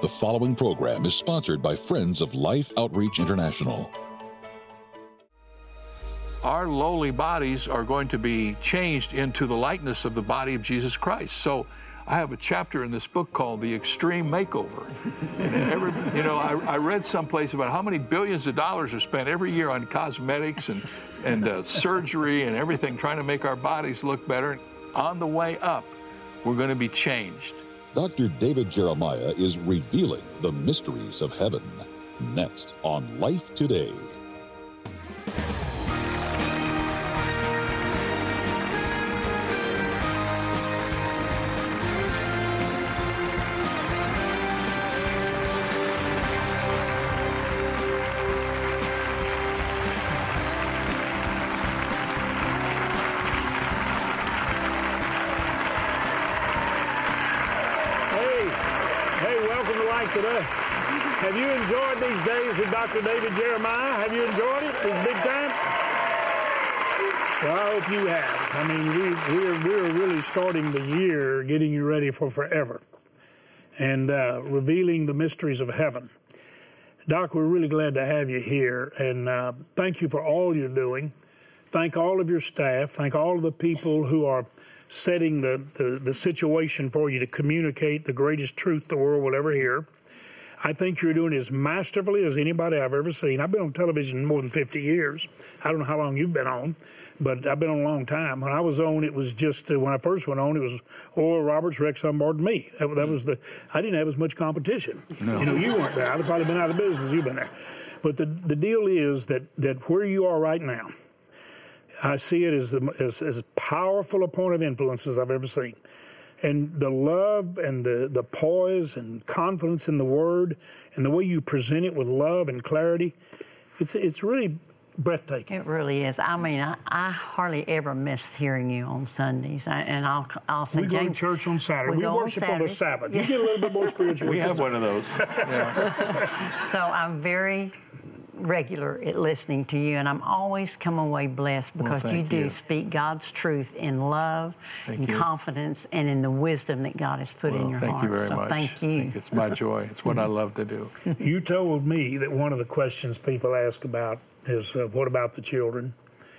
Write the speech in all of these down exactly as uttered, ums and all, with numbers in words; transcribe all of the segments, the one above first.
The following program is sponsored by Friends of Life Outreach International. Our lowly bodies are going to be changed into the likeness of the body of Jesus Christ. So I have a chapter in this book called The Extreme Makeover. And every, you know, I, I read someplace about how many billions of dollars are spent every year on cosmetics and, and uh, surgery and everything, trying to make our bodies look better. On the way up, we're going to be changed. Doctor David Jeremiah is revealing the mysteries of heaven. Next on Life Today. Today. Have you enjoyed these days with Doctor David Jeremiah? Have you enjoyed it? It's big time? Well, I hope you have. I mean, we, we're, we're really starting the year getting you ready for forever and uh, revealing the mysteries of heaven. Doc, we're really glad to have you here, and uh, thank you for all you're doing. Thank all of your staff. Thank all of the people who are setting the, the, the situation for you to communicate the greatest truth the world will ever hear. I think you're doing as masterfully as anybody I've ever seen. I've been on television more than fifty years. I don't know how long you've been on, but I've been on a long time. When I was on, it was just, uh, when I first went on, it was Oral Roberts, Rex Humbard, and me. That, that was the, I didn't have as much competition. No. You know, you weren't there. I'd have probably been out of business. You've been there. But the, the deal is that, that where you are right now, I see it as, the, as as powerful a point of influence as I've ever seen. And the love and the, the poise and confidence in the Word and the way you present it with love and clarity, it's it's really breathtaking. It really is. I mean, I, I hardly ever miss hearing you on Sundays. I, and I'll I'll say, we go James, to church on Saturday. We, we worship on, on the Sabbath. You get a little bit more spiritual. We have one of those. Yeah. So I'm very regular at listening to you, and I'm always come away blessed because well, you do you. speak God's truth in love, thank in you. confidence, and in the wisdom that God has put well, in your thank heart. Thank you very so much. Thank you. Thank it's my joy. It's what I love to do. You told me that one of the questions people ask about is, uh, what about the children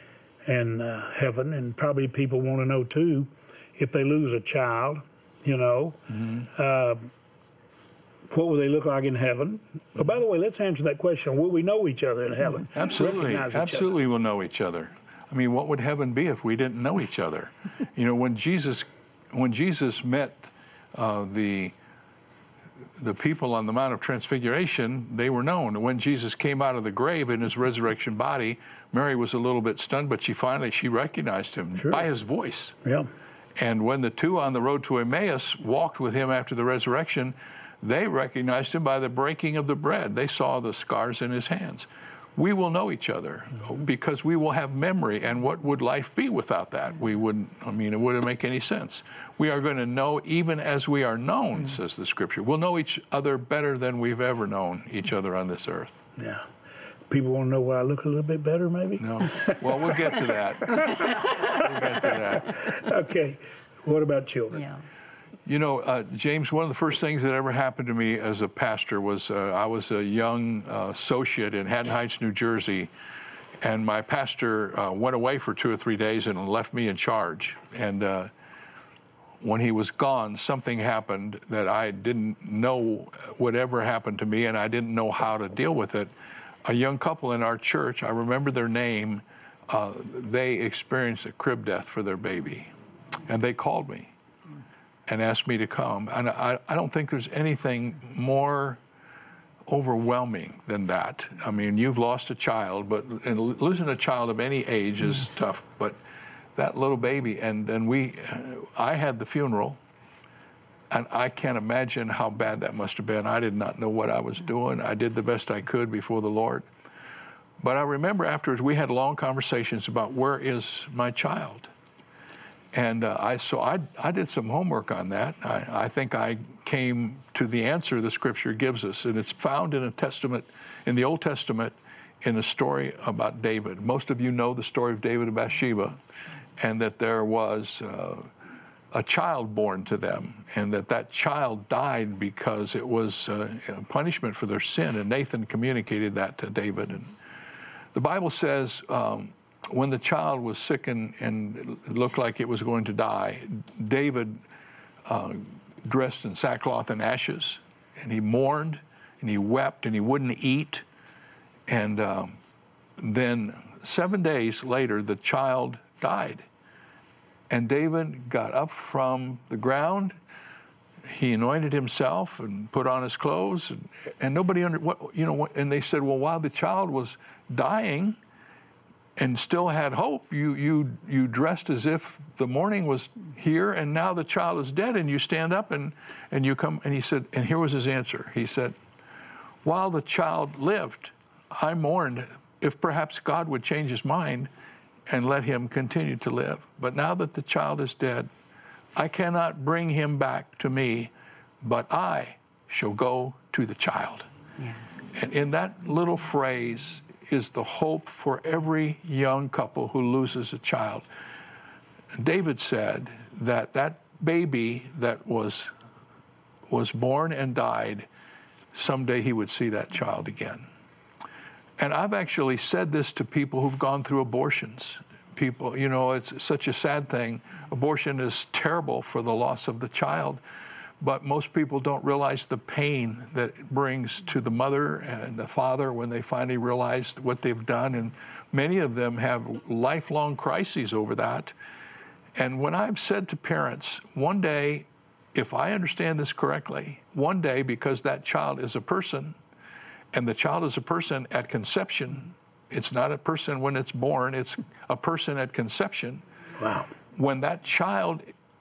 and uh, heaven? And probably people want to know, too, if they lose a child, you know, mm-hmm. uh, what will they look like in heaven? Mm-hmm. Oh, by the way, let's answer that question. Will we know each other in heaven? Absolutely. Absolutely we'll know each other. I mean, what would heaven be if we didn't know each other? You know, when Jesus when Jesus met uh, the the people on the Mount of Transfiguration, they were known. When Jesus came out of the grave in his resurrection body, Mary was a little bit stunned, but she finally, she recognized him sure. by his voice. Yeah. And when the two on the road to Emmaus walked with him after the resurrection, they recognized him by the breaking of the bread. They saw the scars in his hands. We will know each other because we will have memory. And what would life be without that? We wouldn't, I mean, it wouldn't make any sense. We are going to know even as we are known, mm. says the Scripture. We'll know each other better than we've ever known each other on this earth. Yeah. People want to know why I look a little bit better, maybe? No. Well, we'll get to that. We'll get to that. Okay. What about children? Yeah. You know, uh, James, one of the first things that ever happened to me as a pastor was uh, I was a young uh, associate in Haddon Heights, New Jersey, and my pastor uh, went away for two or three days and left me in charge. And uh, when he was gone, something happened that I didn't know would ever happen to me, and I didn't know how to deal with it. A young couple in our church, I remember their name, uh, they experienced a crib death for their baby, and they called me and asked me to come. And I, I don't think there's anything more overwhelming than that. I mean, you've lost a child, but and losing a child of any age is mm. tough, but that little baby, and then we, I had the funeral, and I can't imagine how bad that must have been. I did not know what I was doing. I did the best I could before the Lord. But I remember afterwards we had long conversations about where is my child? And uh, I so I I did some homework on that. I, I think I came to the answer the Scripture gives us, and it's found in a testament, in the Old Testament, in a story about David. Most of you know the story of David and Bathsheba, and that there was uh, a child born to them, and that that child died because it was uh, a punishment for their sin. And Nathan communicated that to David. And the Bible says um, when the child was sick and, and looked like it was going to die, David uh, dressed in sackcloth and ashes, and he mourned, and he wept, and he wouldn't eat. And um, then seven days later, the child died. And David got up from the ground. He anointed himself and put on his clothes, and, and nobody under what you know. And they said, "Well, while the child was dying, and still had hope, you you you dressed as if the morning was here, and now the child is dead, and you stand up and and you come." And he said, and here was his answer. He said, "While the child lived, I mourned if perhaps God would change his mind and let him continue to live. But now that the child is dead, I cannot bring him back to me, but I shall go to the child." Yeah. And in that little phrase is the hope for every young couple who loses a child. David said that that baby that was was born and died, someday he would see that child again. And I've actually said this to people who've gone through abortions. People, you know, it's such a sad thing. Abortion is terrible for the loss of the child, but most people don't realize the pain that it brings to the mother and the father when they finally realize what they've done. And many of them have lifelong crises over that. And when I've said to parents, one day, if I understand this correctly, one day, because that child is a person, and the child is a person at conception. It's not a person when it's born. It's a person at conception. Wow. When that child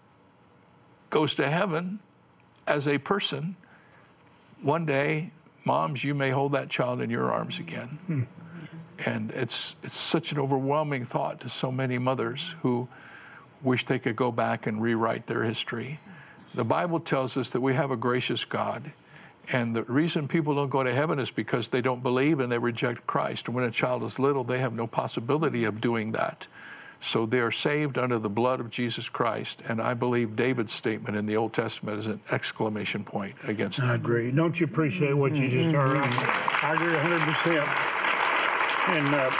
goes to heaven as a person, one day, moms, you may hold that child in your arms again. Hmm. And it's it's such an overwhelming thought to so many mothers who wish they could go back and rewrite their history. The Bible tells us that we have a gracious God. And the reason people don't go to heaven is because they don't believe and they reject Christ. And when a child is little, they have no possibility of doing that. So they are saved under the blood of Jesus Christ. And I believe David's statement in the Old Testament is an exclamation point against that. I agree. Don't you appreciate what you just heard? I, I agree one hundred percent. And, uh,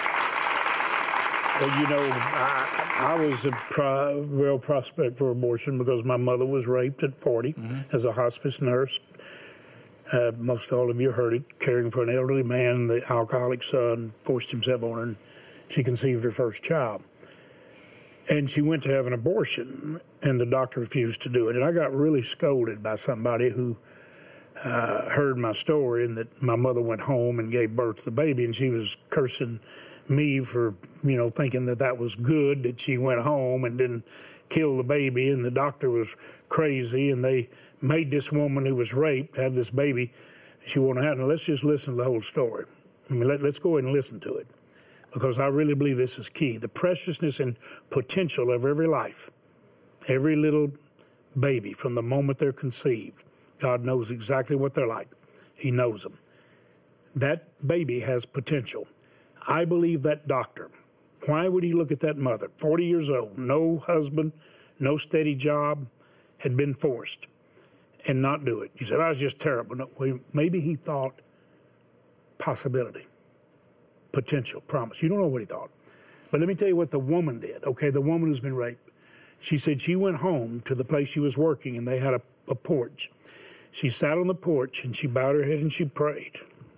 well, you know, I, I was a pro, real prospect for abortion because my mother was raped at forty mm-hmm. as a hospice nurse. Uh, most all of you heard it, caring for an elderly man, the alcoholic son forced himself on her, and she conceived her first child. And she went to have an abortion, and the doctor refused to do it. And I got really scolded by somebody who uh, heard my story, and that my mother went home and gave birth to the baby, and she was cursing me for, you know, thinking that that was good, that she went home and didn't kill the baby, and the doctor was crazy, and they made this woman who was raped have this baby she wanted to have. Now, let's just listen to the whole story. I mean, let, let's go ahead and listen to it, because I really believe this is key. The preciousness and potential of every life, every little baby from the moment they're conceived. God knows exactly what they're like. He knows them. That baby has potential. I believe that doctor, why would he look at that mother, forty years old, no husband, no steady job, had been forced, and not do it? You said, I was just terrible. No, well, maybe he thought possibility, potential, promise. You don't know what he thought. But let me tell you what the woman did. Okay, the woman who's been raped. She said she went home to the place she was working, and they had a, a porch. She sat on the porch, and she bowed her head, and she prayed.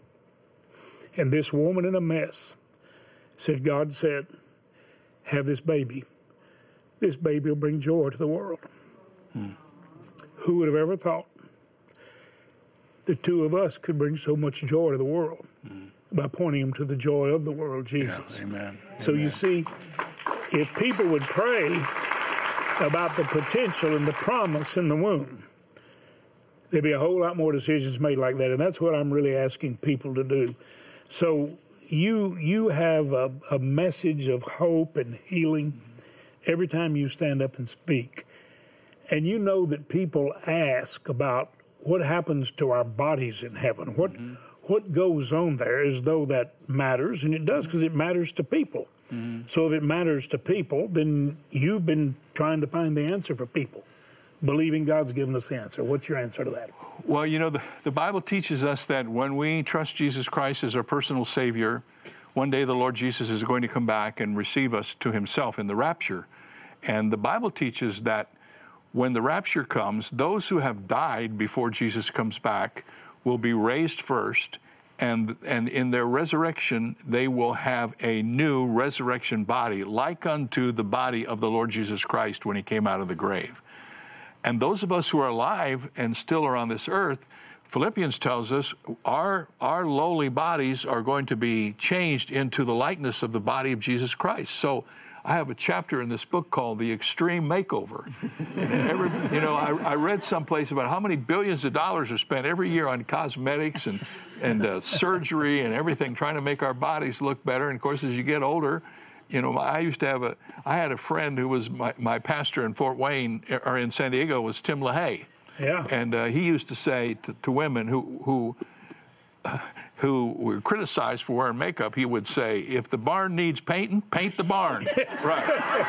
And this woman in a mess said, God said, have this baby. This baby will bring joy to the world. Hmm. Who would have ever thought the two of us could bring so much joy to the world mm. by pointing them to the joy of the world, Jesus. Yeah, amen. So amen. You see, if people would pray about the potential and the promise in the womb, there'd be a whole lot more decisions made like that. And that's what I'm really asking people to do. So you you have a, a message of hope and healing every time you stand up and speak. And you know that people ask about what happens to our bodies in heaven, what mm-hmm. what goes on there, as though that matters, and it does, because it matters to people. Mm-hmm. So if it matters to people, then you've been trying to find the answer for people. believing God's given us the answer. What's your answer to that? Well, you know, the, the Bible teaches us that when we trust Jesus Christ as our personal Savior, one day the Lord Jesus is going to come back and receive us to himself in the rapture. And the Bible teaches that when the rapture comes, those who have died before Jesus comes back will be raised first, and, and in their resurrection, they will have a new resurrection body, like unto the body of the Lord Jesus Christ when he came out of the grave. And those of us who are alive and still are on this earth, Philippians tells us our, our lowly bodies are going to be changed into the likeness of the body of Jesus Christ. So I have a chapter in this book called The Extreme Makeover. And every, you know, I, I read someplace about how many billions of dollars are spent every year on cosmetics and, and uh, surgery and everything, trying to make our bodies look better. And of course, as you get older, you know, I used to have a, I had a friend who was my, my pastor in Fort Wayne, or in San Diego, was Tim LaHaye. Yeah. And uh, he used to say to, to women who, who, uh, who were criticized for wearing makeup, he would say, if the barn needs painting, paint the barn. Right.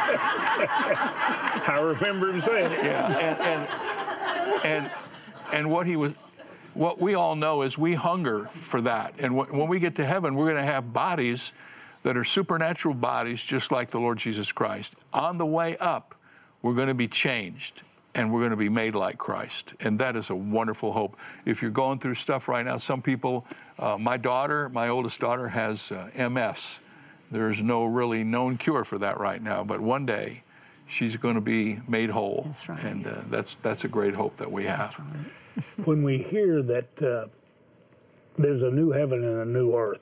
I remember him saying it. Yeah, and, and, and, and what he was, what we all know is we hunger for that. And w- when we get to heaven, we're going to have bodies that are supernatural bodies, just like the Lord Jesus Christ. On the way up, we're going to be changed, and we're going to be made like Christ. And that is a wonderful hope. If you're going through stuff right now, some people, uh, my daughter, my oldest daughter has uh, M S. There's no really known cure for that right now, but one day she's going to be made whole. That's right. And uh, that's, that's a great hope that we have. When we hear that uh, there's a new heaven and a new earth,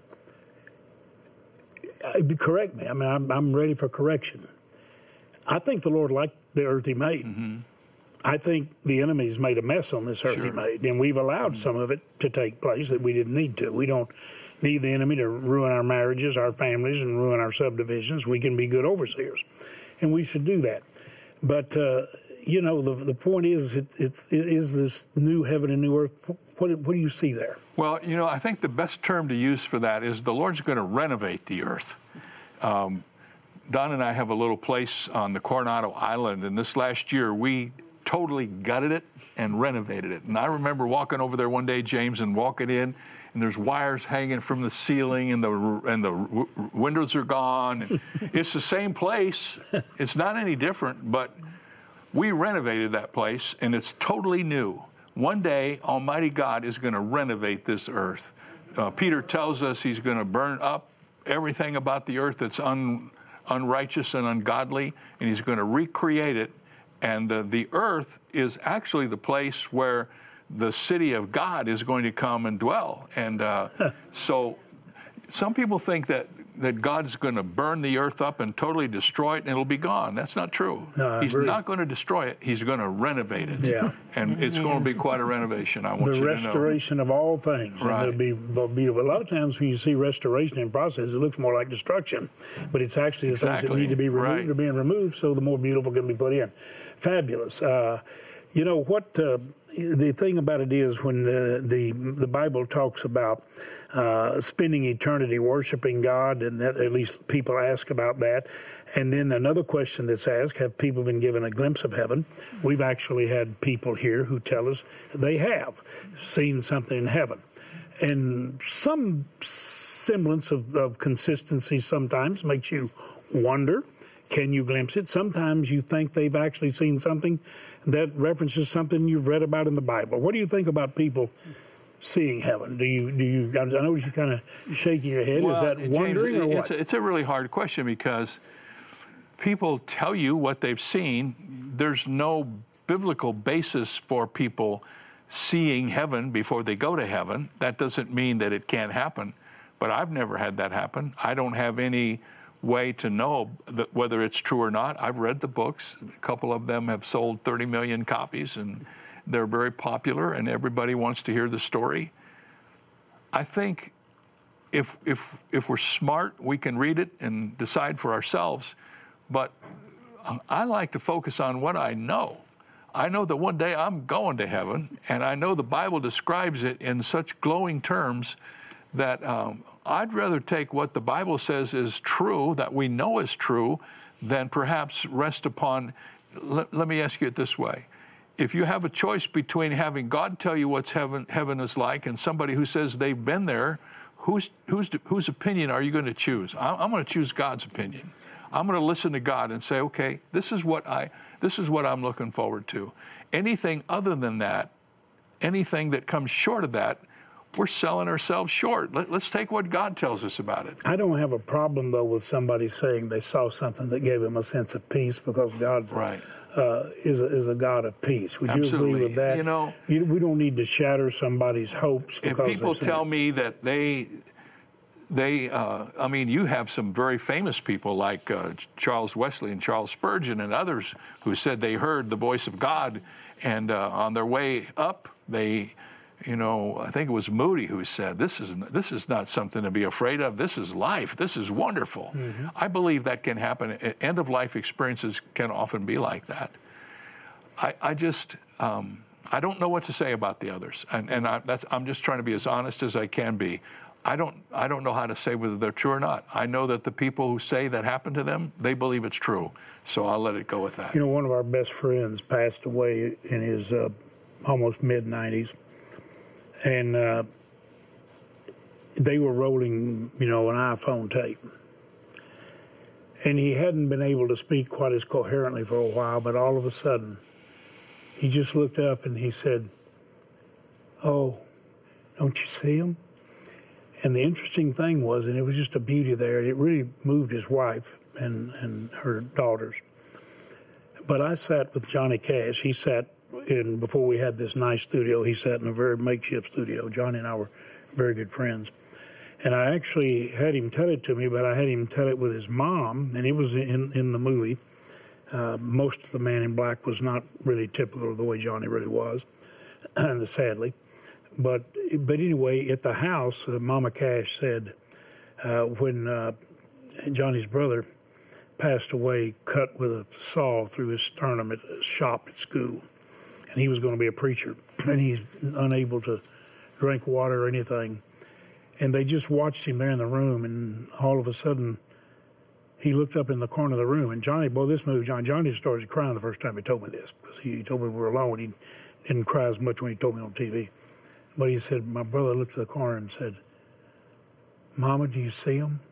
correct me. I mean, I'm, I'm ready for correction. I think the Lord liked the earth he made. Mm-hmm. I think the enemy's made a mess on this earth sure. he made, and we've allowed mm-hmm. some of it to take place that we didn't need to. We don't need the enemy to ruin our marriages, our families, and ruin our subdivisions. We can be good overseers, and we should do that. But, uh, you know, the the point is, it, it's, it is this new heaven and new earth. What, what do you see there? Well, you know, I think the best term to use for that is the Lord's going to renovate the earth. Um, Don and I have a little place on the Coronado Island, and this last year we totally gutted it and renovated it. And I remember walking over there one day, James, and walking in, and there's wires hanging from the ceiling, and the and the w- windows are gone. And it's the same place. It's not any different, but we renovated that place, and it's totally new. One day, Almighty God is going to renovate this earth. Uh, Peter tells us he's going to burn up everything about the earth that's un, unrighteous and ungodly, and he's going to recreate it. And uh, the earth is actually the place where the city of God is going to come and dwell. And uh, so some people think that, that God's going to burn the earth up and totally destroy it and it'll be gone. That's not true. No, He's agree. not going to destroy it. He's going to renovate it. Yeah. And it's going to be quite a renovation, I want the you to know. The restoration of all things. Right. And it'll be beautiful. A lot of times when you see restoration in process, it looks more like destruction. But it's actually the exactly. things that need to be removed right. are being removed, so the more beautiful can be put in. Fabulous. Uh, you know, what uh, the thing about it is when uh, the the Bible talks about uh, spending eternity worshiping God, and that at least people ask about that. And then another question that's asked, have people been given a glimpse of heaven? We've actually had people here who tell us they have seen something in heaven. And some semblance of, of consistency sometimes makes you wonder, can you glimpse it? Sometimes you think they've actually seen something that references something you've read about in the Bible. What do you think about people seeing heaven? Do you, do you, I notice you kind of shaking your head. Well, Is that James, wondering or what? It's a, it's a really hard question because people tell you what they've seen. There's no biblical basis for people seeing heaven before they go to heaven. That doesn't mean that it can't happen, but I've never had that happen. I don't have any way to know that whether it's true or not. I've read the books. A couple of them have sold thirty million copies, and they're very popular, and everybody wants to hear the story. I think if if if we're smart, we can read it and decide for ourselves, but I like to focus on what I know. I know that one day I'm going to heaven, and I know the Bible describes it in such glowing terms that um, I'd rather take what the Bible says is true, that we know is true, than perhaps rest upon, let, let me ask you it this way. if you have a choice between having God tell you what's heaven heaven is like and somebody who says they've been there, whose whose whose opinion are you going to choose? I'm going to choose God's opinion. I'm going to listen to God and say, okay, this is what I this is what I'm looking forward to. Anything other than that, anything that comes short of that, we're selling ourselves short. Let, let's take what God tells us about it. I don't have a problem, though, with somebody saying they saw something that gave them a sense of peace, because God right. uh, is, a, is a God of peace. Would Absolutely. you agree with that? You know, you, we don't need to shatter somebody's hopes. If people tell me that they, they, uh, I mean, you have some very famous people like uh, Charles Wesley and Charles Spurgeon and others who said they heard the voice of God, and uh, on their way up, they... You know, I think it was Moody who said, this is, this is not something to be afraid of. This is life. This is wonderful. Mm-hmm. I believe that can happen. End-of-life experiences can often be like that. I, I just, um, I don't know what to say about the others. And, and I, that's, I'm just trying to be as honest as I can be. I don't, I don't know how to say whether they're true or not. I know that the people who say that happened to them, they believe it's true. So I'll let it go with that. You know, one of our best friends passed away in his uh, almost mid-nineties. And uh, they were rolling, you know, an iPhone tape. And he hadn't been able to speak quite as coherently for a while, but all of a sudden, he just looked up and he said, "Oh, don't you see him?" And the interesting thing was, and it was just a beauty there, it really moved his wife and, and her daughters. But I sat with Johnny Cash. He sat in, before we had this nice studio, he sat in a very makeshift studio. Johnny and I were very good friends. And I actually had him tell it to me, but I had him tell it with his mom, and it was in, in the movie. Uh, most of the Man in Black was not really typical of the way Johnny really was, sadly. But but anyway, at the house, uh, Mama Cash said uh, when uh, Johnny's brother passed away, cut with a saw through his sternum at a shop at school. And he was going to be a preacher, and he's unable to drink water or anything. And they just watched him there in the room, and all of a sudden, he looked up in the corner of the room, and Johnny, boy, this moved Johnny. Johnny started crying the first time he told me this, because he told me we were alone. He didn't cry as much when he told me on T V. But he said, my brother looked to the corner and said, "Mama, do you see him?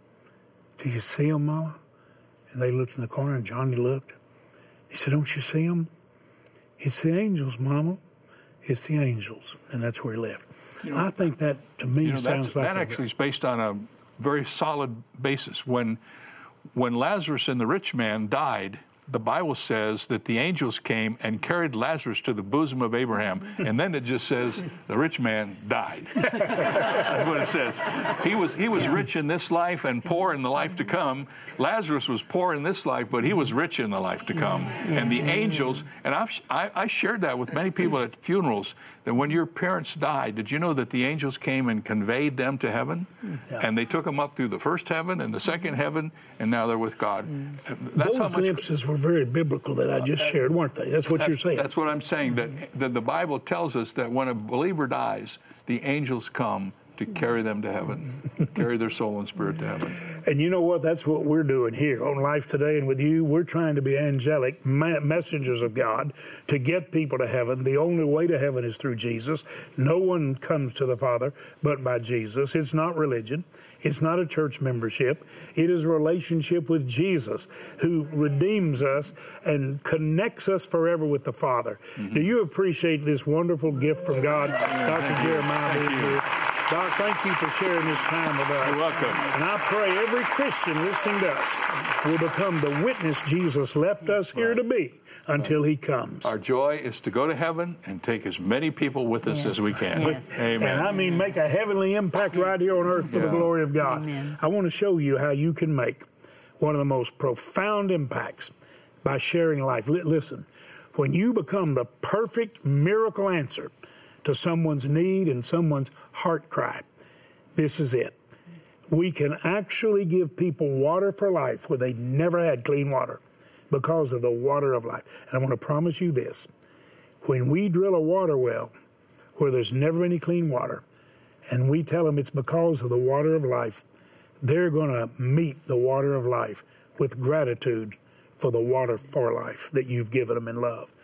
Do you see him, Mama?" And they looked in the corner, and Johnny looked. He said, "Don't you see him? It's the angels, Mama. It's the angels." And that's where he left. You know, I think that, to me, you know, sounds like... That actually is based on a very solid basis. When, when Lazarus and the rich man died, the Bible says that the angels came and carried Lazarus to the bosom of Abraham. And then it just says the rich man died. That's what it says. He was he was rich in this life and poor in the life to come. Lazarus was poor in this life, but he was rich in the life to come. And the angels, and I've, I, I shared that with many people at funerals, that when your parents died, did you know that the angels came and conveyed them to heaven? Yeah. And they took them up through the first heaven and the second heaven, and now they're with God. That's Those how much, glimpses were very biblical that I just shared, weren't they? That's what that's, you're saying. That's what I'm saying, that, that the Bible tells us that when a believer dies, the angels come to carry them to heaven, carry their soul and spirit to heaven. And you know what? That's what we're doing here on Life Today and with you. We're trying to be angelic ma- messengers of God to get people to heaven. The only way to heaven is through Jesus. No one comes to the Father but by Jesus. It's not religion. It's not a church membership. It is a relationship with Jesus, who redeems us and connects us forever with the Father. Mm-hmm. Do you appreciate this wonderful gift from God, Doctor Jeremiah being here? Doc, thank you for sharing this time with us. You're welcome. And I pray every Christian listening to us will become the witness Jesus left us here right. to be until he comes. Our joy is to go to heaven and take as many people with us yes. as we can. Yes. Amen. And I mean make a heavenly impact right here on earth for yeah. the glory of God. Amen. I want to show you how you can make one of the most profound impacts by sharing life. L- listen, when you become the perfect miracle answer to someone's need and someone's heart cry, this is it. We can actually give people water for life where they never had clean water because of the water of life. And I want to promise you this. When we drill a water well where there's never any clean water, and we tell them it's because of the water of life, they're going to meet the water of life with gratitude for the water for life that you've given them in love.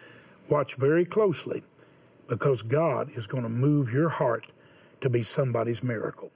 Watch very closely, because God is going to move your heart to be somebody's miracle.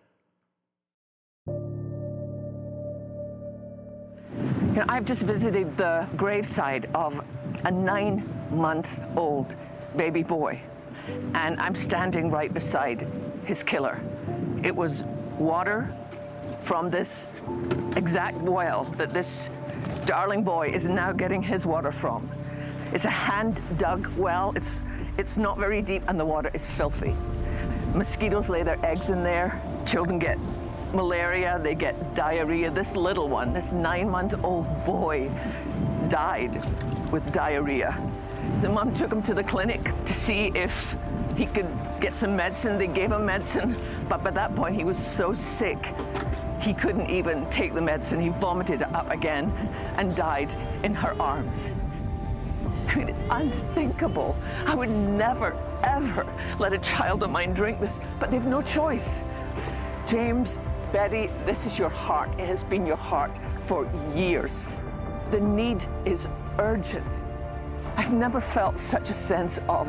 You know, I've just visited the graveside of a nine-month-old baby boy, and I'm standing right beside his killer. It was water from this exact well that this darling boy is now getting his water from. It's a hand-dug well. It's, it's not very deep, and the water is filthy. Mosquitoes lay their eggs in there. Children get malaria, they get diarrhea. This little one, this nine-month-old boy, died with diarrhea. The mom took him to the clinic to see if he could get some medicine. They gave him medicine, but by that point he was so sick he couldn't even take the medicine. He vomited up again and died in her arms. I mean, it's unthinkable. I would never, ever let a child of mine drink this, but they've no choice. James, Betty, this is your heart. It has been your heart for years. The need is urgent. I've never felt such a sense of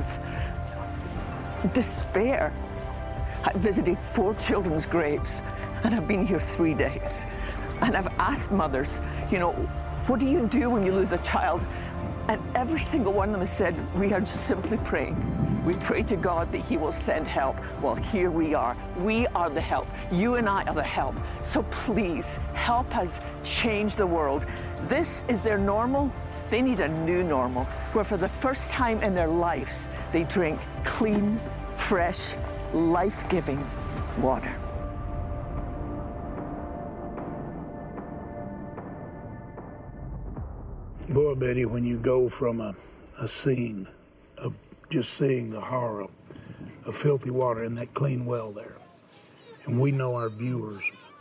despair. I visited four children's graves, and I've been here three days. And I've asked mothers, you know, what do you do when you lose a child? And every single one of them has said, we are just simply praying. We pray to God that he will send help. Well, here we are. We are the help. You and I are the help. So please, help us change the world. This is their normal. They need a new normal, where for the first time in their lives, they drink clean, fresh, life-giving water. Boy, Betty, when you go from a, a scene of just seeing the horror of filthy water in that clean well there, and we know our viewers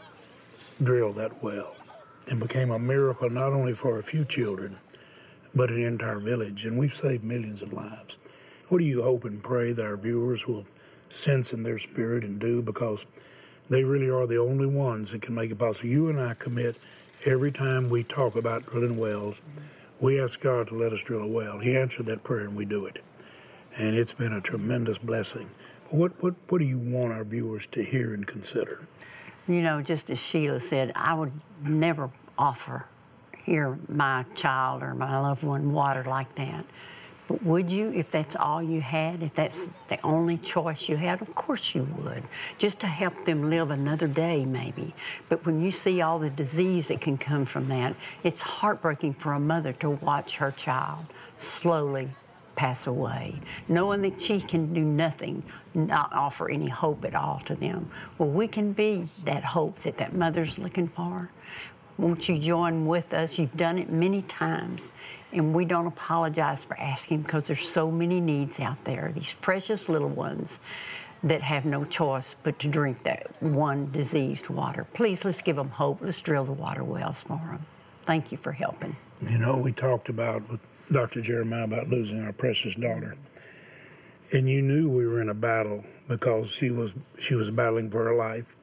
drilled that well and became a miracle not only for a few children, but an entire village, and we've saved millions of lives. What do you hope and pray that our viewers will sense in their spirit and do, because they really are the only ones that can make it possible. You and I commit every time we talk about drilling wells, we ask God to let us drill a well. He answered that prayer, and we do it. And it's been a tremendous blessing. What, what, what do you want our viewers to hear and consider? You know, just as Sheila said, I would never offer here my child or my loved one water like that. But would you, if that's all you had, if that's the only choice you had? Of course you would, just to help them live another day maybe. But when you see all the disease that can come from that, it's heartbreaking for a mother to watch her child slowly pass away, knowing that she can do nothing, not offer any hope at all to them. Well, we can be that hope that that mother's looking for. Won't you join with us? You've done it many times. And we don't apologize for asking, because there's so many needs out there, these precious little ones that have no choice but to drink that one diseased water. Please, let's give them hope. Let's drill the water wells for them. Thank you for helping. You know, we talked about with Doctor Jeremiah about losing our precious daughter. And you knew we were in a battle, because she was she was battling for her life.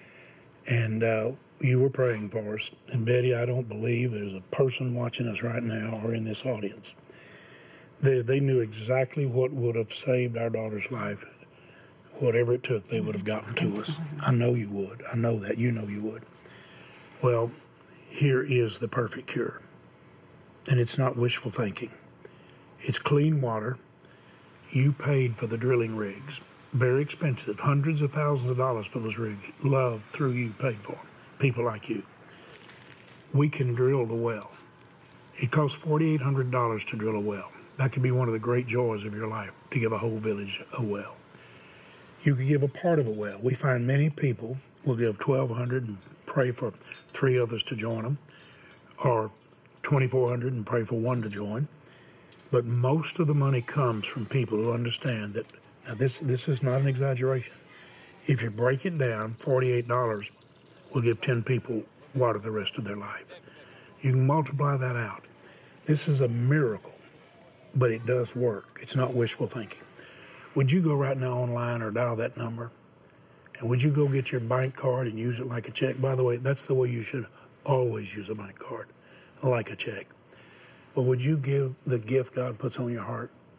And uh, you were praying for us. And Betty, I don't believe there's a person watching us right now or in this audience. They, they knew exactly what would have saved our daughter's life. Whatever it took, they would have gotten to us. I know you would. I know that. You know you would. Well, here is the perfect cure. And it's not wishful thinking. It's clean water. You paid for the drilling rigs. Very expensive. Hundreds of thousands of dollars for those rigs. Love through you paid for them. People like you. We can drill the well. It costs four thousand eight hundred dollars to drill a well. That could be one of the great joys of your life, to give a whole village a well. You could give a part of a well. We find many people will give twelve hundred dollars and pray for three others to join them, or twenty-four hundred dollars and pray for one to join. But most of the money comes from people who understand that, now this, this is not an exaggeration. If you break it down, forty-eight dollars will give ten people water the rest of their life. You can multiply that out. This is a miracle, but it does work. It's not wishful thinking. Would you go right now online or dial that number? And would you go get your bank card and use it like a check? By the way, that's the way you should always use a bank card, like a check. But would you give the gift God puts on your heart?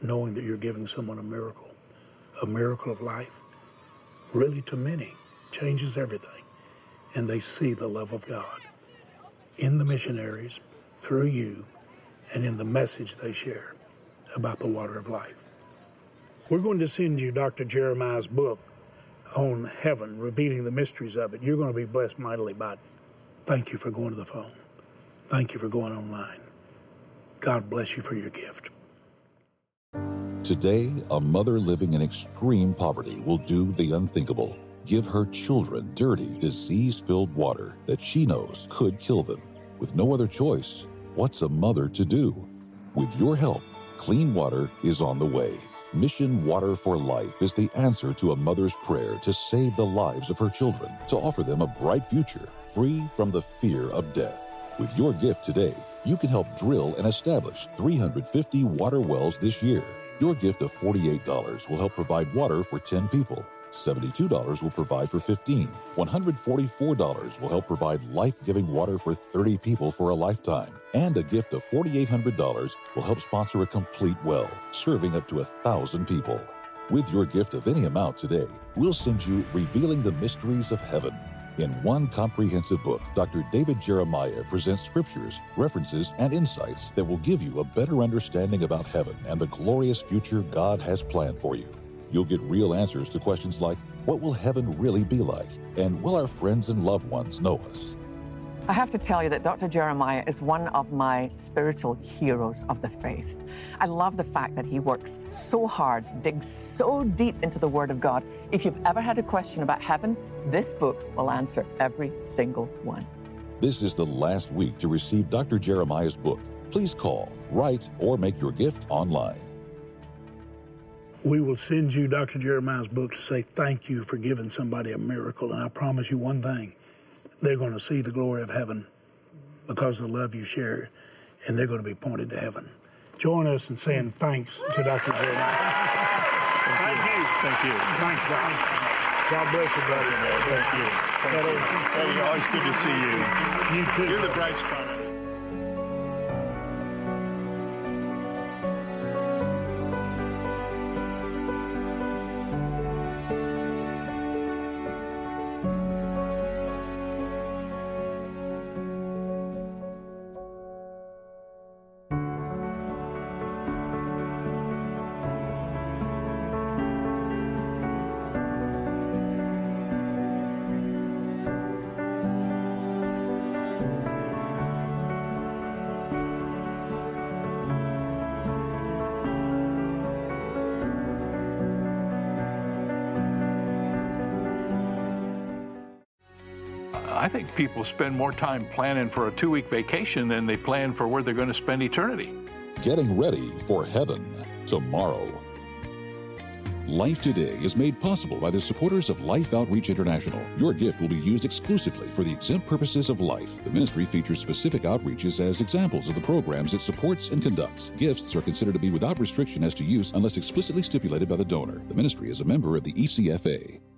knowing that you're giving someone a miracle, a miracle of life, really to many, changes everything. And they see the love of God in the missionaries, through you, and in the message they share about the water of life. We're going to send you Doctor Jeremiah's book on heaven, revealing the mysteries of it. You're going to be blessed mightily by it. Thank you for going to the phone. Thank you for going online. God bless you for your gift. Today, a mother living in extreme poverty will do the unthinkable. Give her children dirty, disease-filled water that she knows could kill them. With no other choice, what's a mother to do? With your help, clean water is on the way. Mission Water for Life is the answer to a mother's prayer to save the lives of her children, to offer them a bright future, free from the fear of death. With your gift today, you can help drill and establish three hundred fifty water wells this year. Your gift of forty-eight dollars will help provide water for ten people. seventy-two dollars will provide for fifteen. one hundred forty-four dollars will help provide life-giving water for thirty people for a lifetime. And a gift of four thousand eight hundred dollars will help sponsor a complete well, serving up to one thousand people. With your gift of any amount today, we'll send you Revealing the Mysteries of Heaven. In one comprehensive book, Doctor David Jeremiah presents scriptures, references, and insights that will give you a better understanding about heaven and the glorious future God has planned for you. You'll get real answers to questions like, what will heaven really be like? And will our friends and loved ones know us? I have to tell you that Doctor Jeremiah is one of my spiritual heroes of the faith. I love the fact that he works so hard, digs so deep into the Word of God. If you've ever had a question about heaven, this book will answer every single one. This is the last week to receive Doctor Jeremiah's book. Please call, write, or make your gift online. We will send you Doctor Jeremiah's book to say thank you for giving somebody a miracle. And I promise you one thing. They're going to see the glory of heaven because of the love you share, and they're going to be pointed to heaven. Join us in saying thanks to Doctor Jeremiah. Thank you. Thank you. Thanks, Doc. God bless you, brother. Thank you. Thank you. Eddie, always good to see you. You too. You're the bright spot. I think people spend more time planning for a two-week vacation than they plan for where they're going to spend eternity. Getting ready for heaven tomorrow. Life Today is made possible by the supporters of Life Outreach International. Your gift will be used exclusively for the exempt purposes of life. The ministry features specific outreaches as examples of the programs it supports and conducts. Gifts are considered to be without restriction as to use unless explicitly stipulated by the donor. The ministry is a member of the E C F A.